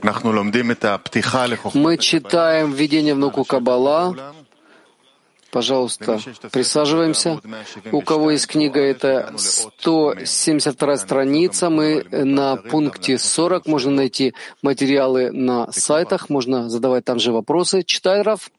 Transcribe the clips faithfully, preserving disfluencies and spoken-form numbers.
Мы читаем введение в науку Каббала. Пожалуйста, присаживаемся. У кого есть книга, это сто семьдесят вторая страница. Мы на пункте сорок. Можно найти материалы на сайтах, можно задавать там же вопросы. Читай, Рав.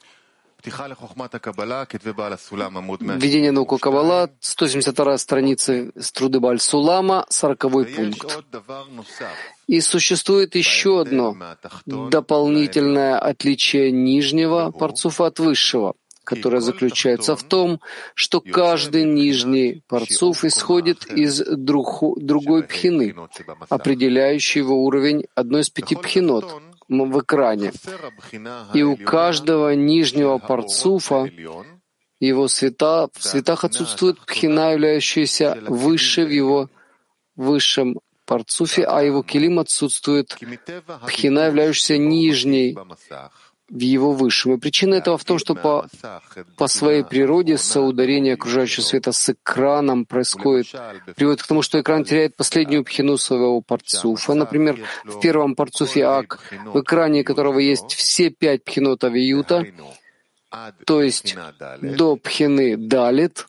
Введение в науку Каббала, сто семьдесят вторая страница с труды Бааль Сулама, сороковой пункт. И существует еще одно дополнительное отличие нижнего парцуфа от высшего, которое заключается в том, что каждый нижний парцуф исходит из друг, другой пхины, определяющей его уровень одной из пяти пхинот в экране. И у каждого нижнего парцуфа его света, в светах отсутствует пхина, являющаяся выше в его высшем парцуфе, а его килим отсутствует пхина, являющаяся нижней в его высшем. И причина этого в том, что по, по своей природе соударение окружающего света с экраном происходит, приводит к тому, что экран теряет последнюю пхину своего парцуфа. Например, в первом парцуфе Ак, в экране которого есть все пять пхинот авиюта, то есть до пхины Далит,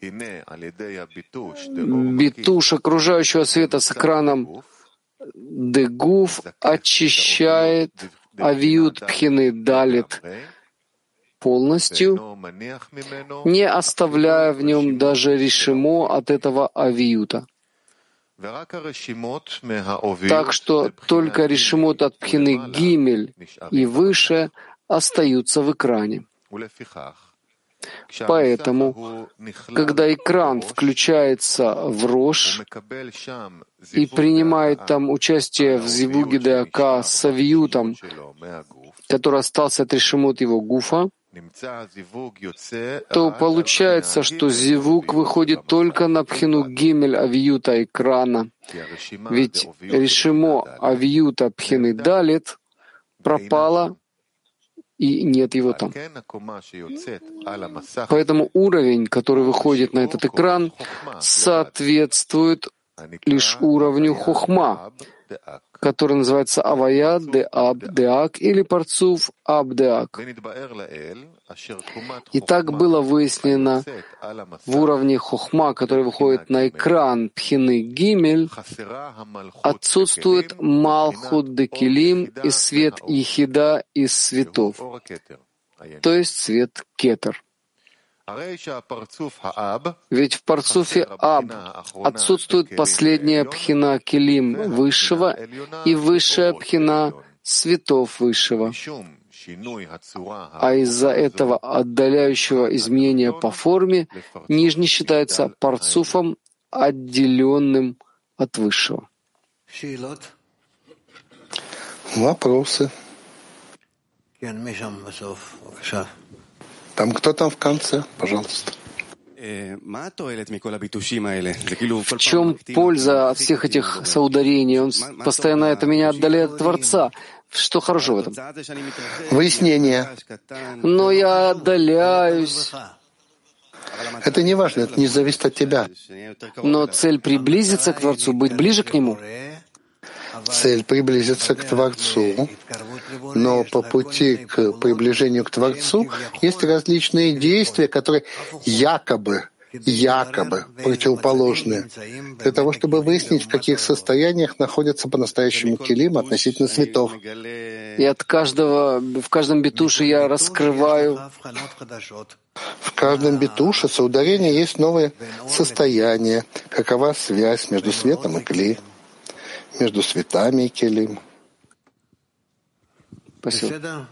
битуш окружающего света с экраном Дегуф очищает авиют пхины Далит полностью, не оставляя в нем даже решимо от этого авиюта. Так что только решимот от пхины Гимель и выше остаются в экране. Поэтому, когда экран включается в Рош и принимает там участие в зивуге Деака с авиютом, который остался от решимот его гуфа, то получается, что зивук выходит только на пхину гимель авиюта экрана, ведь решимо авиюта пхины далит пропало, и нет его там. Поэтому уровень, который выходит на этот экран, соответствует лишь уровню хохма, который называется авая де аб деак или парцуф аб деак. И так было выяснено в уровне хохма, который выходит на экран пхины гимель, отсутствует малхут де килим и свет ехида из светов, то есть свет кетер. Ведь в парцуфе Аб отсутствует последняя пхина килим высшего и высшая пхина светов высшего. А из-за этого отдаляющего изменения по форме нижний считается парцуфом, отделенным от высшего. Вопросы? Там кто там в конце? Пожалуйста. В чем польза от всех этих соударений? Он постоянно это меня отдаляет от Творца. Что хорошего в этом? Выяснение. Но я отдаляюсь. Это не важно, это не зависит от тебя. Но цель приблизиться к Творцу, быть ближе к Нему. Цель приблизиться к Творцу, но по пути к приближению к Творцу есть различные действия, которые якобы, якобы противоположны, для того, чтобы выяснить, в каких состояниях находятся по-настоящему килим относительно светов. И от каждого, в каждом битуше я раскрываю. В каждом битуше соударения есть новые состояния. Какова связь между светом и кли? Между светами и келим. Спасибо.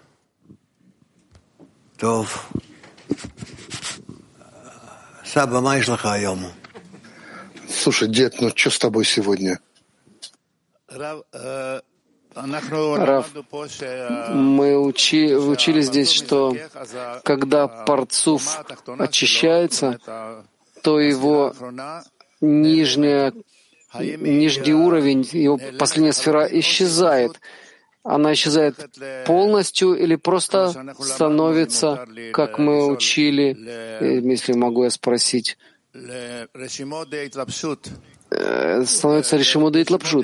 Слушай, дед, ну что с тобой сегодня? Рав, мы учи, учили здесь, что когда парцуф очищается, то его нижняя Нижний уровень, его последняя сфера исчезает. Она исчезает полностью или просто становится, как мы учили, если могу я спросить, становится решимо да итлапшут.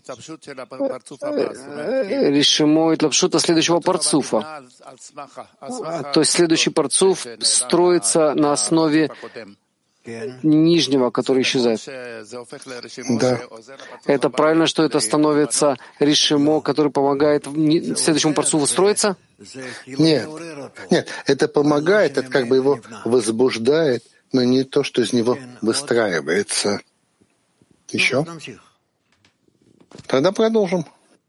Решимо итлапшута следующего парцуфа. То есть следующий парцуф строится на основе нижнего, который исчезает. Да. Это правильно, что это становится решимо, который помогает следующему парцуфу строиться? Нет. Нет, это помогает, это как бы его возбуждает, но не то, что из него выстраивается. Еще? Тогда продолжим.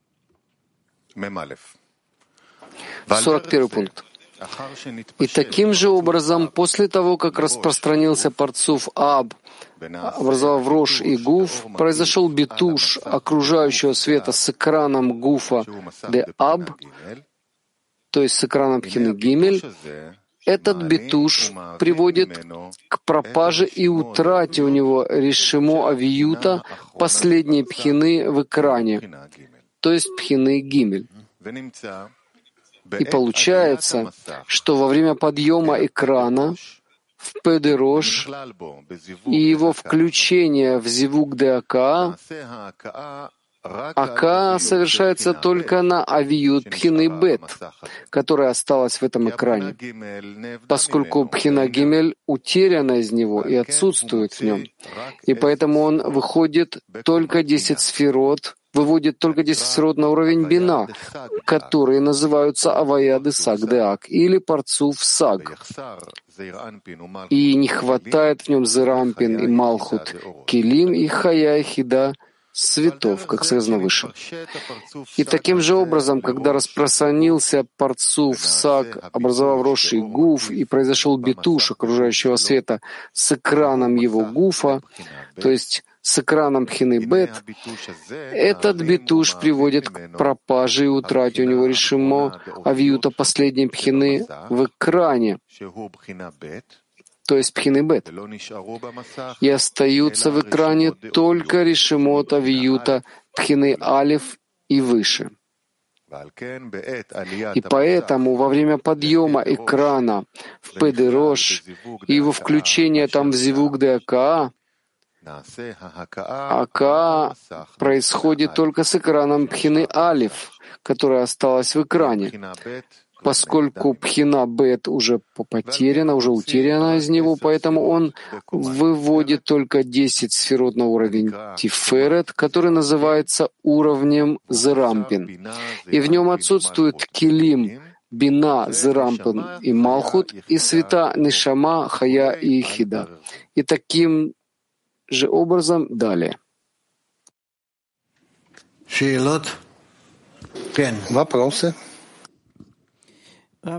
сорок первый пункт. И таким же образом, после того, как распространился парцуф Аб, образовав Рош и Гуф, произошел битуш окружающего света с экраном Гуфа де Аб, то есть с экраном Пхины Гимель. Этот битуш приводит к пропаже и утрате у него решимо авиюта последней пхины в экране, то есть пхины Гимель. И получается, что во время подъема экрана в Педерош и его включения в Зивук де Ака, Ака совершается только на авиют пхины Бет, которая осталась в этом экране, поскольку пхина Гимель утеряна из него и отсутствует в нем. И поэтому он выходит только десять сферот, выводит только десять сферот на уровень бина, которые называются аваяды саг де ак или парцуф саг. И не хватает в нем зерампин и малхут килим и хая и хида светов, как сказано выше. И таким же образом, когда распространился парцуф саг, образовав Рош и Гуф, и произошел битуш окружающего света с экраном его Гуфа, то есть с экраном пхины Бет, этот битуш приводит к пропаже и утрате у него решимо авиюта последней пхины в экране, то есть пхины Бет, и остаются в экране только решимот авиюта пхины Алиф и выше. И поэтому во время подъема экрана в Педерош и его включения там в Зивук де Ака, Ака происходит только с экраном пхины Алиф, которая осталась в экране, поскольку пхина Бет уже потеряна, уже утеряна из него, поэтому он выводит только десять сферот на уровень Тиферет, который называется уровнем Зерампин. И в нем отсутствует килим, бина, Зерампин и Малхут, и света Нишама, Хая и Хида. И таким же образом далее. Вопросы? Рав,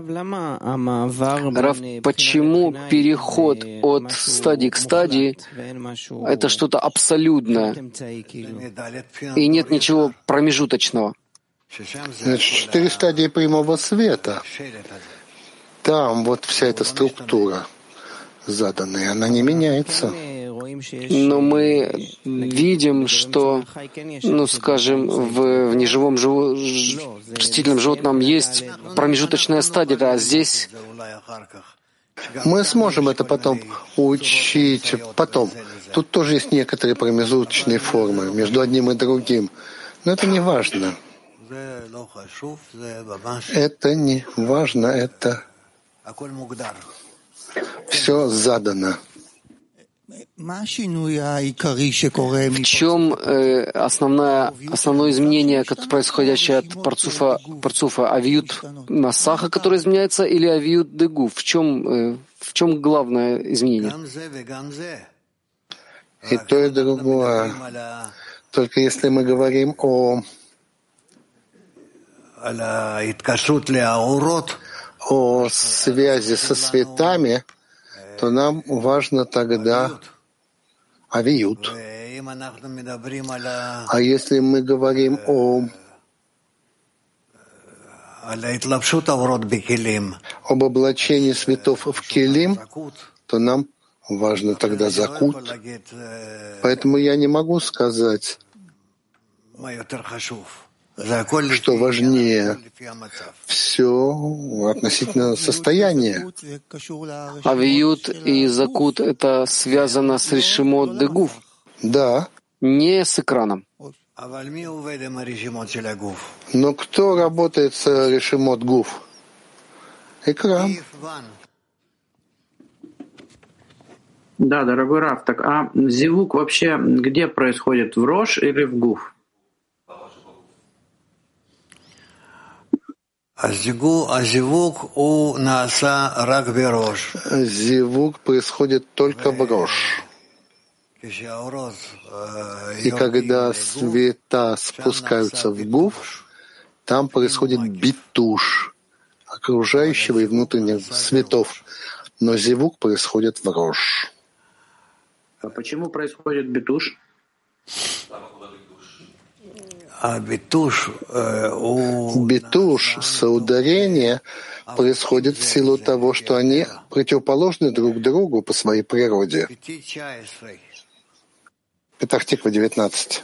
почему переход от стадии к стадии — это что-то абсолютное, и нет ничего промежуточного? Значит, четыре стадии прямого света. Там вот вся эта структура заданная, она не меняется. Но мы видим, что, ну, скажем, в, в неживом живо, ж, растительном животном есть промежуточная стадия, а здесь... Мы сможем это потом учить. Потом. Тут тоже есть некоторые промежуточные формы между одним и другим. Но это не важно. Это не важно, это все задано. В чем э, основное, основное изменение, происходящее от парцуфа, парцуфа авиют Масаха, который изменяется, или авиют Дегу? В чем, э, в чем главное изменение? И то, и другое. Только если мы говорим о, о связи со светами, то нам важно тогда авиют. А если мы говорим о об облачении светов в килим, то нам важно тогда закут. Поэтому я не могу сказать, что важнее. Все относительно состояния. Авиют и закут — это связано с решимот дегуф. Да, не с экраном. Но кто работает с решимот гуф? Экран. Да, дорогой Рав, так а зивук вообще где происходит, в рош или в гуф? Зивук происходит только в рош. И когда света спускаются в гуф, там происходит битуш окружающего и внутренних светов. Но зивук происходит в рош. А почему происходит битуш? Битуш, соударение, происходит в силу того, что они противоположны друг другу по своей природе. Петах Тиква, девятнадцать.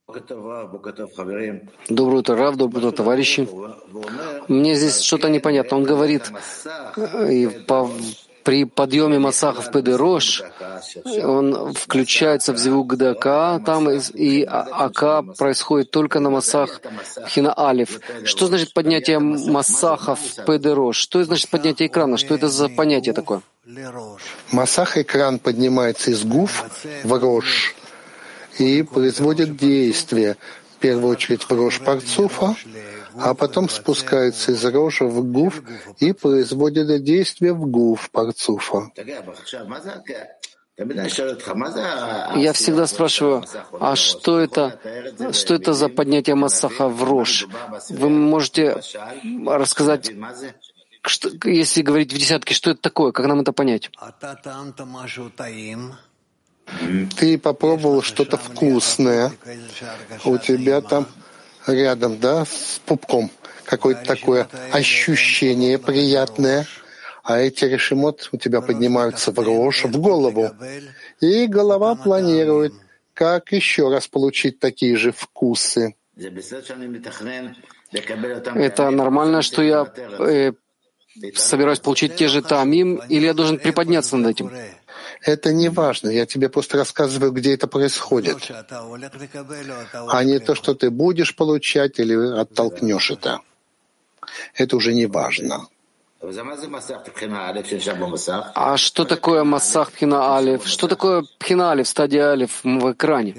Доброе утро, Рав, доброе утро, товарищи. Мне здесь что-то непонятно. Он говорит, и по, при подъеме Масаха в Педерош он включается в зивук ДАКА, там и АКА происходит только на Масах Пхина Алиф. Что значит поднятие Масаха в Педерош? Что значит поднятие экрана? Что это за понятие такое? Масах экран поднимается из гуф в рош и производит действие, в первую очередь в рош парцуфа, а потом спускается из рожа в гуф и производит действие в гуф парцуфа. Я всегда спрашиваю, а что это, что это за поднятие Масаха в рош? Вы можете рассказать, что, если говорить в десятке, что это такое, как нам это понять? Ты попробовал что-то вкусное, у тебя там рядом, да, с пупком какое-то такое ощущение приятное, а эти решимот у тебя поднимаются в рош, в голову, и голова планирует, как еще раз получить такие же вкусы. Это нормально, что я э, собираюсь получить те же таамим, или я должен приподняться над этим? Это не важно, я тебе просто рассказываю, где это происходит, а не то, что ты будешь получать или оттолкнешь это. Это уже не важно. А что такое Масах Пхина Алиф? Что такое Пхина Алиф, стадия Алиф в экране?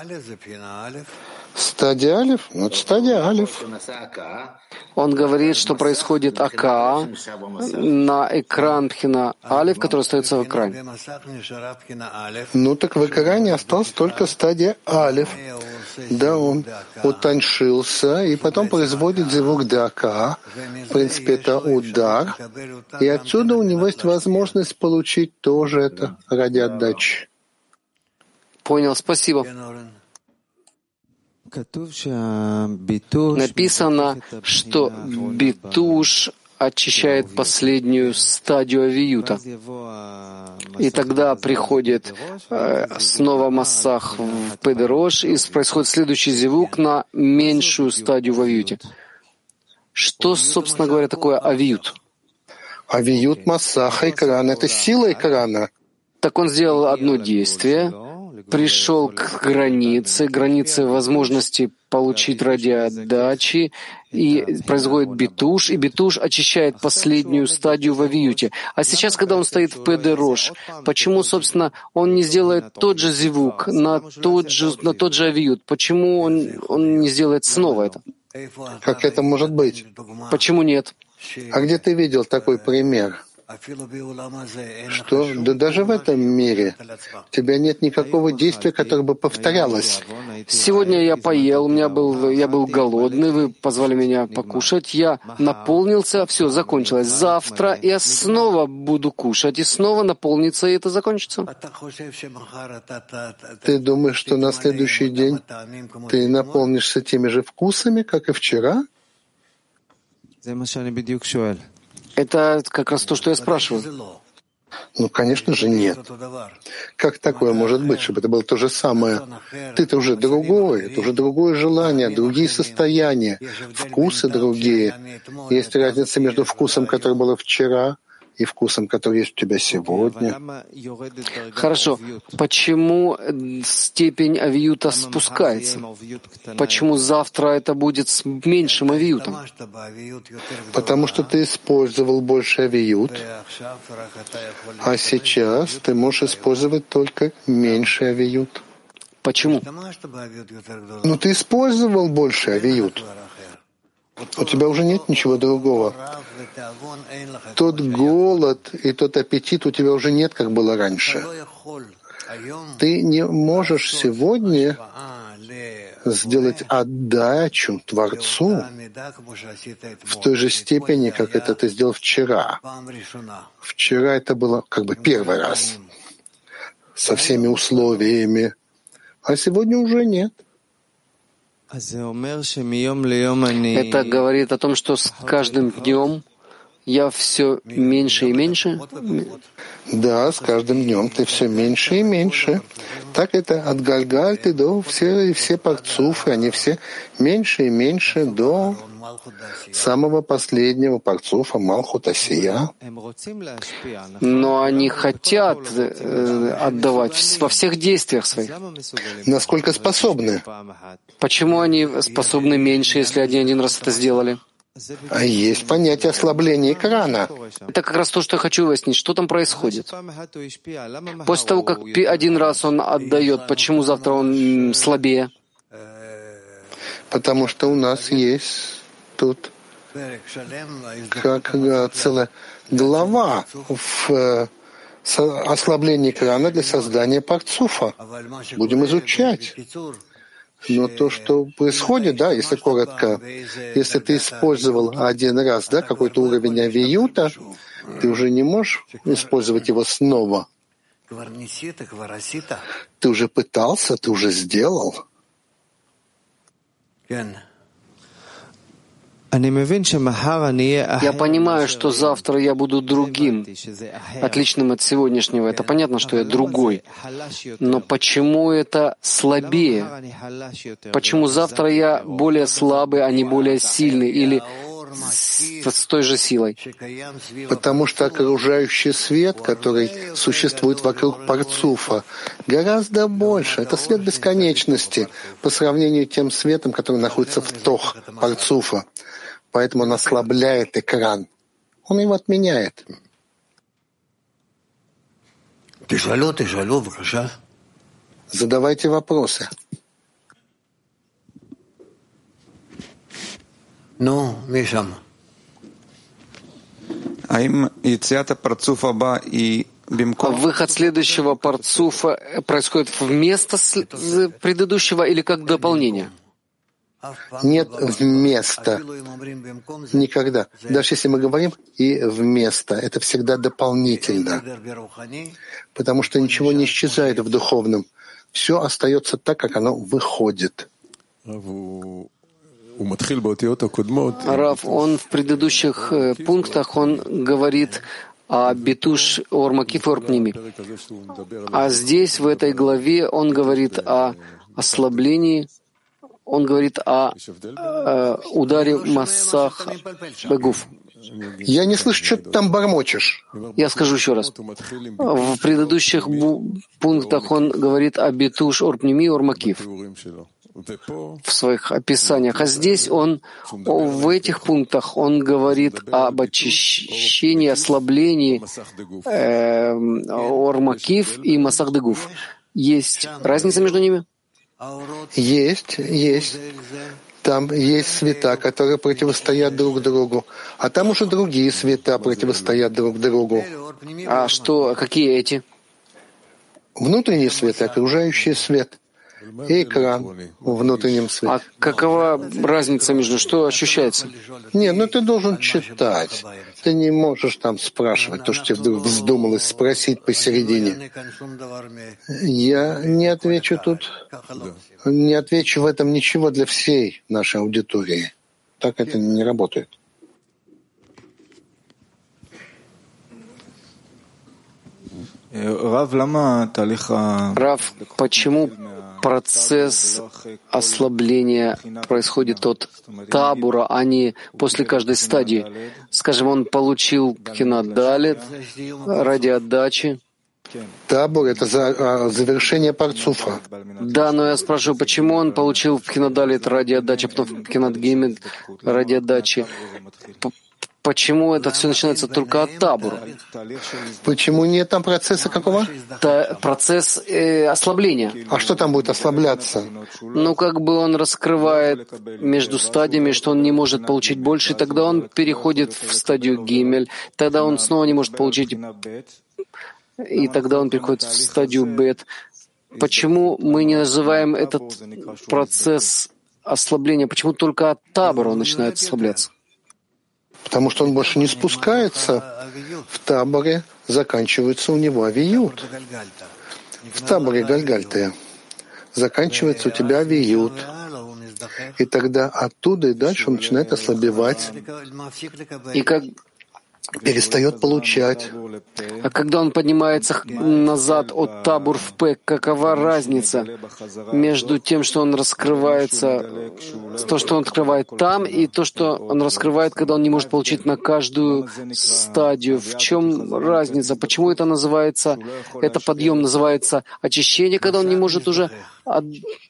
Стадия Алиф? Ну, это стадия Алиф. Он говорит, что происходит АКА на экран Пхина Алиф, который остается в экране. Ну так в экране осталась только стадия Алиф. Да, он утоньшился и потом производит зивук ДАКА. В принципе, это удар. И отсюда у него есть возможность получить тоже это ради отдачи. Понял, спасибо. Написано, что битуш очищает последнюю стадию авиюта. И тогда приходит э, снова массах в педерош, и происходит следующий зивук на меньшую стадию в авиюте. Что, собственно говоря, такое авиют? Авиют массаха экрана — это сила экрана. Так он сделал одно действие, пришел к границе, границе возможности получить ради отдачи, и происходит битуш, и битуш очищает последнюю стадию в авиюте. А сейчас, когда он стоит в педерош, почему, собственно, он не сделает тот же зивук на тот же, на тот же авиют? Почему он, он не сделает снова это? Как это может быть? Почему нет? А где ты видел такой пример? Что да даже в этом мире у тебя нет никакого действия, которое бы повторялось. Сегодня я поел, у меня был, я был голодный, вы позвали меня покушать, я наполнился, все, закончилось. Завтра я снова буду кушать, и снова наполнится, и это закончится. Ты думаешь, что на следующий день ты наполнишься теми же вкусами, как и вчера? Это как раз то, что я спрашиваю. Ну, конечно же, нет. Как такое может быть, чтобы это было то же самое? Ты-то уже другой, это уже другое желание, другие состояния, вкусы другие. Есть разница между вкусом, который был вчера, и вкусом, который есть у тебя сегодня. Хорошо. Почему степень авиюта спускается? Почему завтра это будет с меньшим авиютом? Потому что ты использовал больше авиют, а сейчас ты можешь использовать только меньше авиют. Почему? Ну, ты использовал больше авиют. У тебя уже нет ничего другого. Тот голод и тот аппетит у тебя уже нет, как было раньше. Ты не можешь сегодня сделать отдачу Творцу в той же степени, как это ты сделал вчера. Вчера это было как бы первый раз, со всеми условиями, а сегодня уже нет. Это говорит о том, что с каждым днем я все меньше и меньше? Да, с каждым днем ты все меньше и меньше. Так это от Гальгальты до все, все парцуфы, они все меньше и меньше до самого последнего парцуфа Малхут Асия. Но они хотят э, отдавать во всех действиях своих. Насколько способны? Почему они способны меньше, если они один раз это сделали? А есть понятие ослабления экрана. Это как раз то, что я хочу выяснить. Что там происходит? После того, как один раз он отдает, почему завтра он слабее? Потому что у нас есть тут как целая глава в ослаблении экрана для создания парцуфа. Будем изучать. Но то, что происходит, да, если коротко, если ты использовал один раз, да, какой-то уровень авиюта, ты уже не можешь использовать его снова. Ты уже пытался, ты уже сделал. Я понимаю, что завтра я буду другим, отличным от сегодняшнего. Это понятно, что я другой. Но почему это слабее? Почему завтра я более слабый, а не более сильный? Или с, с той же силой? Потому что окружающий свет, который существует вокруг парцуфа, гораздо больше. Это свет бесконечности по сравнению с тем светом, который находится в тох парцуфа. Поэтому он ослабляет экран. Он его отменяет. Задавайте вопросы. Ну, Мишам. Выход следующего парцуфа происходит вместо предыдущего или как дополнение? Нет вместо. Никогда. Даже если мы говорим и вместо, это всегда дополнительно. Потому что ничего не исчезает в духовном. Все остается так, как оно выходит. Рав, он в предыдущих пунктах, он говорит о битуш ормакиф орпними. А здесь, в этой главе, он говорит о ослаблении, он говорит о, о ударе массах бегуф. Я не слышу, что ты там бормочешь. Я скажу еще раз. В предыдущих пунктах он говорит о битуш орпними ормакиф в своих описаниях. А здесь он, в этих пунктах, он говорит об очищении, ослаблении э, ормакиф и масах дегуф. Есть разница между ними? Есть, есть. Там есть света, которые противостоят друг другу, а там уже другие света противостоят друг другу. А что, какие эти? Внутренний свет и окружающий свет. И экран в внутреннем свете. А какова разница между, что ощущается? Не, ну ты должен читать. Ты не можешь там спрашивать то, что тебе вдруг вздумалось спросить посередине. Я не отвечу тут, не отвечу в этом ничего для всей нашей аудитории. Так это не работает. Рав, почему процесс ослабления происходит от табура, а не после каждой стадии. Скажем, он получил пхинат далет ради отдачи. Табур — это за, завершение парцуфа. Да, но я спрашиваю, почему он получил пхинат далет ради отдачи, а потом пхинат гимель ради отдачи? Почему это все начинается только от табура? Почему нет там процесса какого? Это процесс э, ослабления. А что там будет ослабляться? Ну, как бы он раскрывает между стадиями, что он не может получить больше, и тогда он переходит в стадию гимель, тогда он снова не может получить, и тогда он переходит в стадию бет. Почему мы не называем этот процесс ослабления? Почему только от табора он начинает ослабляться? Потому что он больше не спускается. В таборе заканчивается у него авиют. В таборе Гальгальтая заканчивается у тебя авиют. И тогда оттуда и дальше он начинает ослабевать. И как перестает получать. А когда он поднимается назад от табур в П, какова разница между тем, что он раскрывается, то, что он открывает там, и то, что он раскрывает, когда он не может получить на каждую стадию? В чем разница? Почему это называется, это подъем называется очищение, когда он не может уже... От...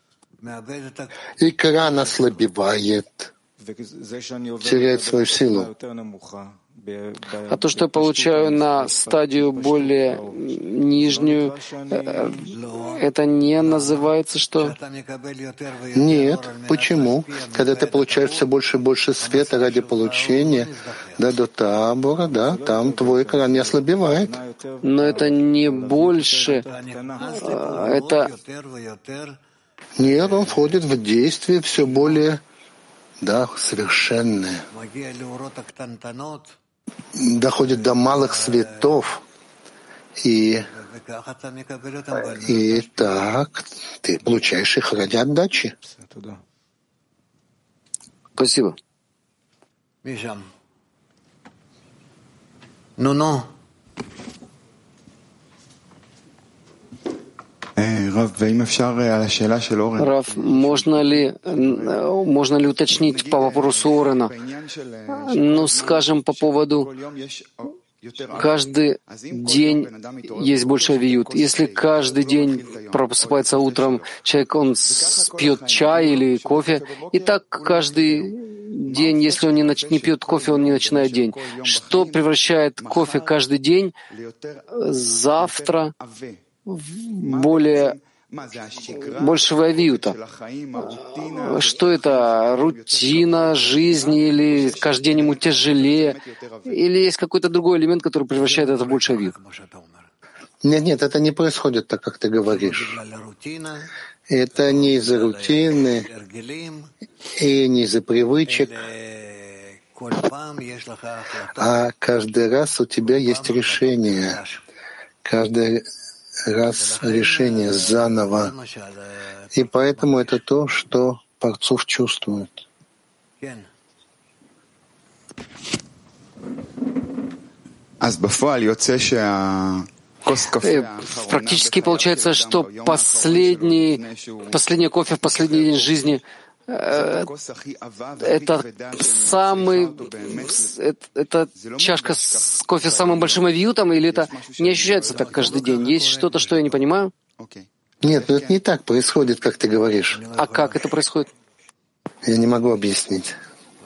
Экран ослабевает, теряет свою силу. А то, что я получаю на стадию более нижнюю, это не называется что? Нет. Почему? Когда ты получаешь все больше и больше света ради получения, да, до табора, да, там твой экран не ослабевает. Но это не больше. Это... Нет, он входит в действие все более, да, совершенное. Доходит до малых светов, и, и так ты получаешь их ради отдачи. Спасибо. Ну-ну. Рав, можно ли, можно ли уточнить по вопросу Орена? Ну, скажем, по поводу каждый день есть больше авиют. Если каждый день просыпается утром человек, он пьет чай или кофе, и так каждый день, если он не, нач... не пьет кофе, он не начинает день. Что превращает кофе каждый день завтра более большего авиюта? Что это? Рутина жизни или каждый день ему тяжелее? Или есть какой-то другой элемент, который превращает это в больше авиют? Нет, нет, это не происходит так, как ты говоришь. Это не из-за рутины и не из-за привычек, а каждый раз у тебя есть решение. Каждый раз решение заново. И поэтому это то, что Парцуф чувствует. Практически получается, что последний, последний кофе в последний день жизни это самый, это чашка с кофе с самым большим авиютом, или это не ощущается так каждый день? Есть что-то, что я не понимаю? Нет, но это не так происходит, как ты говоришь. А как это происходит? Я не могу объяснить.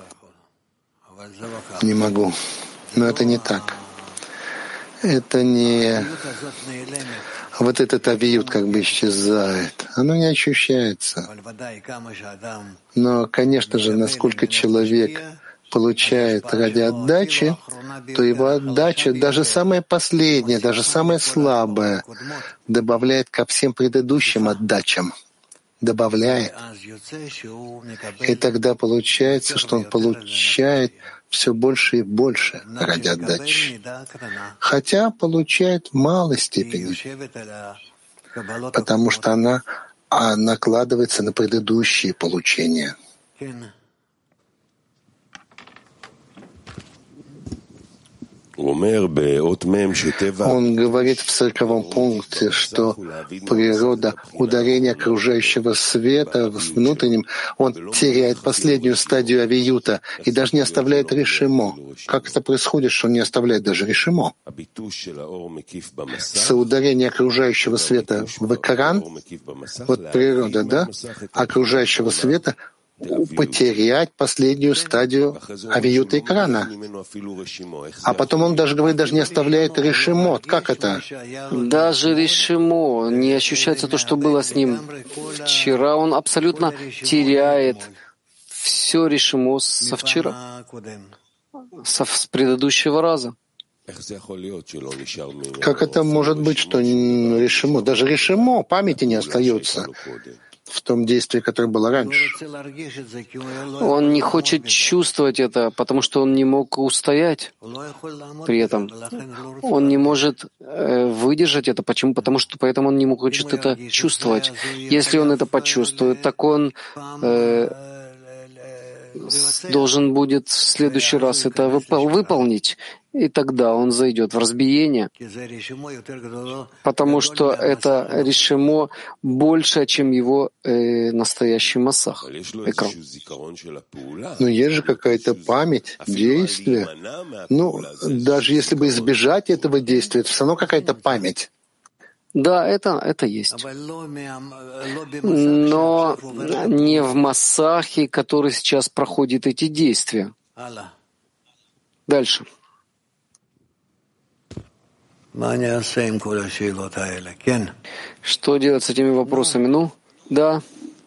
Не могу. Но это не так. Это не... Вот этот авиют как бы исчезает. Оно не ощущается. Но, конечно же, насколько человек получает ради отдачи, то его отдача, даже самая последняя, даже самая слабая, добавляет ко всем предыдущим отдачам. Добавляет. И тогда получается, что он получает все больше и больше ради отдачи. Хотя получает в малой степени, потому что она накладывается на предыдущие получения. Он говорит в сороковом пункте, что природа ударения окружающего света с внутренним, он теряет последнюю стадию авиюта и даже не оставляет решимо. Как это происходит, что он не оставляет даже решимо? Соударение окружающего света в экран, вот природа, да, окружающего света, потерять последнюю стадию авиюта экрана. А потом он даже говорит, даже не оставляет решимот. Как это? Даже решимо, не ощущается то, что было с ним вчера. Он абсолютно теряет все решимо со вчера, со, с предыдущего раза. Как это может быть, что решимо? Даже решимо памяти не остается в том действии, которое было раньше. Он не хочет чувствовать это, потому что он не мог устоять при этом. Он не может э, выдержать это. Почему? Потому что поэтому он не хочет это чувствовать. Если он это почувствует, так он э, должен будет в следующий раз это выпол- выполнить. И тогда он зайдет в разбиение, потому что это решимо больше, чем его э, настоящий массах, экран. Но есть же какая-то память, действие. Ну, даже если бы избежать этого действия, это все равно какая-то память. Да, это, это есть. Но не в массахе, который сейчас проходит эти действия. Дальше. Что делать с этими вопросами? Ну, да.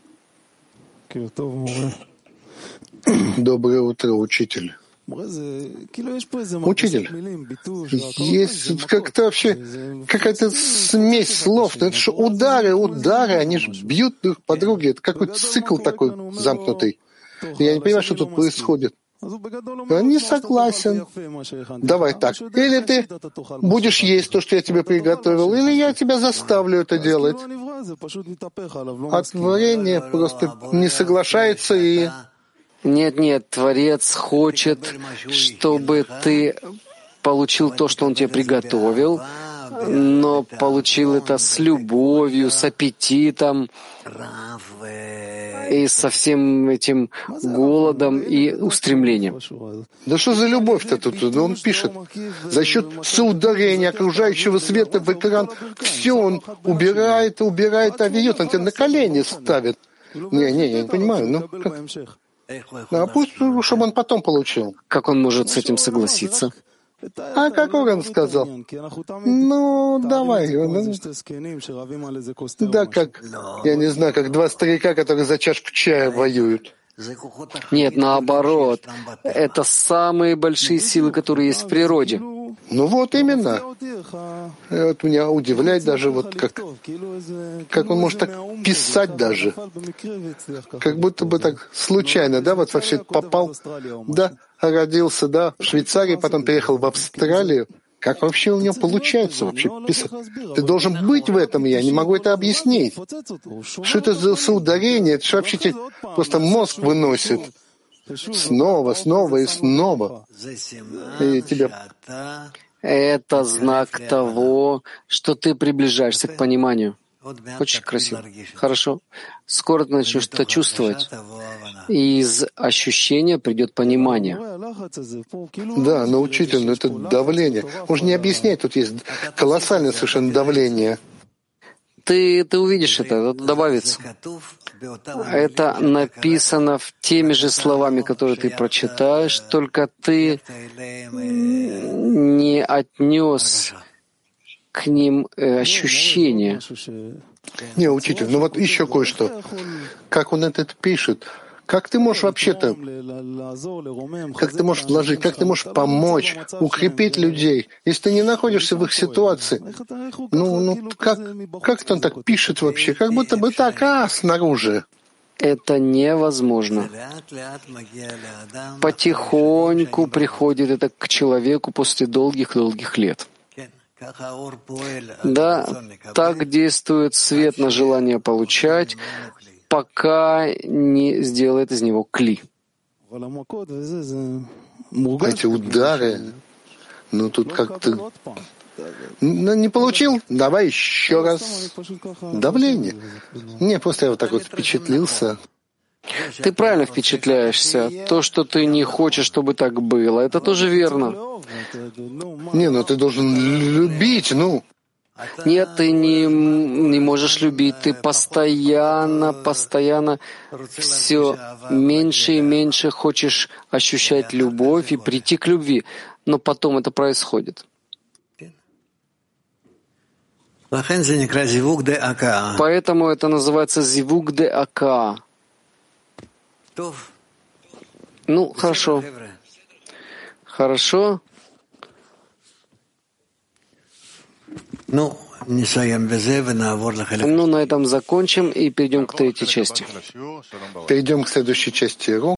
Доброе утро, учитель. Учитель, есть как-то вообще какая-то смесь слов. Это же удары, удары, они же бьют друг по другу. Это какой-то цикл такой замкнутый. Я не понимаю, что тут происходит. Я не согласен. Давай так. Или ты будешь есть то, что я тебе приготовил, или я тебя заставлю это делать. А творение просто не соглашается и... Нет, нет, Творец хочет, чтобы ты получил то, что Он тебе приготовил, но получил это с любовью, с аппетитом и со всем этим голодом и устремлением. Да что за любовь-то тут? Он пишет, за счет соударения окружающего света в экран, все он убирает, убирает авиот, он тебя на колени ставит. Не, не, я не понимаю, ну как? А пусть, чтобы он потом получил. Как он может с этим согласиться? А как он сказал? Ну, давай. Ну, да, как, я не знаю, как два старика, которые за чашку чая воюют. Нет, наоборот. Это самые большие силы, которые есть в природе. Ну вот именно. И вот меня удивляет даже, вот как, как он может так писать даже. Как будто бы так случайно, да, вот во все это попал. Да, родился, да, в Швейцарии, потом переехал в Австралию. Как вообще у него получается вообще писать? Ты должен быть в этом, я не могу это объяснить. Что это за соударение? Это же вообще тебе просто мозг выносит. Снова, снова и снова. И тебе... Это знак того, что ты приближаешься к пониманию. Очень красиво. Хорошо. Скоро ты начнешь это чувствовать. И из ощущения придет понимание. Да, но учитель, ну это давление. Он же не объясняет, тут есть колоссальное совершенно давление. Ты, ты увидишь это, это добавится. Это написано в теми же словами, которые ты прочитаешь, только ты не отнес к ним ощущения. Не, учитель, ну вот еще кое-что. Как он это пишет? Как ты можешь вообще-то, как ты можешь вложить, как ты можешь помочь, укрепить людей, если ты не находишься в их ситуации? Ну, ну как, как он так пишет вообще? Как будто бы так, а, снаружи. Это невозможно. Потихоньку приходит это к человеку после долгих-долгих лет. Да, так действует свет на желание получать, пока не сделает из него кли. Эти удары, Ну, тут как-то... Ну, не получил? Давай еще раз. Давление. Не, просто я вот так вот впечатлился. Ты правильно впечатляешься. То, что ты не хочешь, чтобы так было, это тоже верно. Не, ну ты должен любить, ну. Нет, ты не, не можешь любить. Ты постоянно, постоянно все меньше и меньше хочешь ощущать любовь и прийти к любви. Но потом это происходит. Поэтому это называется зивук де ака. Ну, хорошо. Хорошо. Ну, ну, на этом закончим и перейдем к третьей части. Перейдем к следующей части.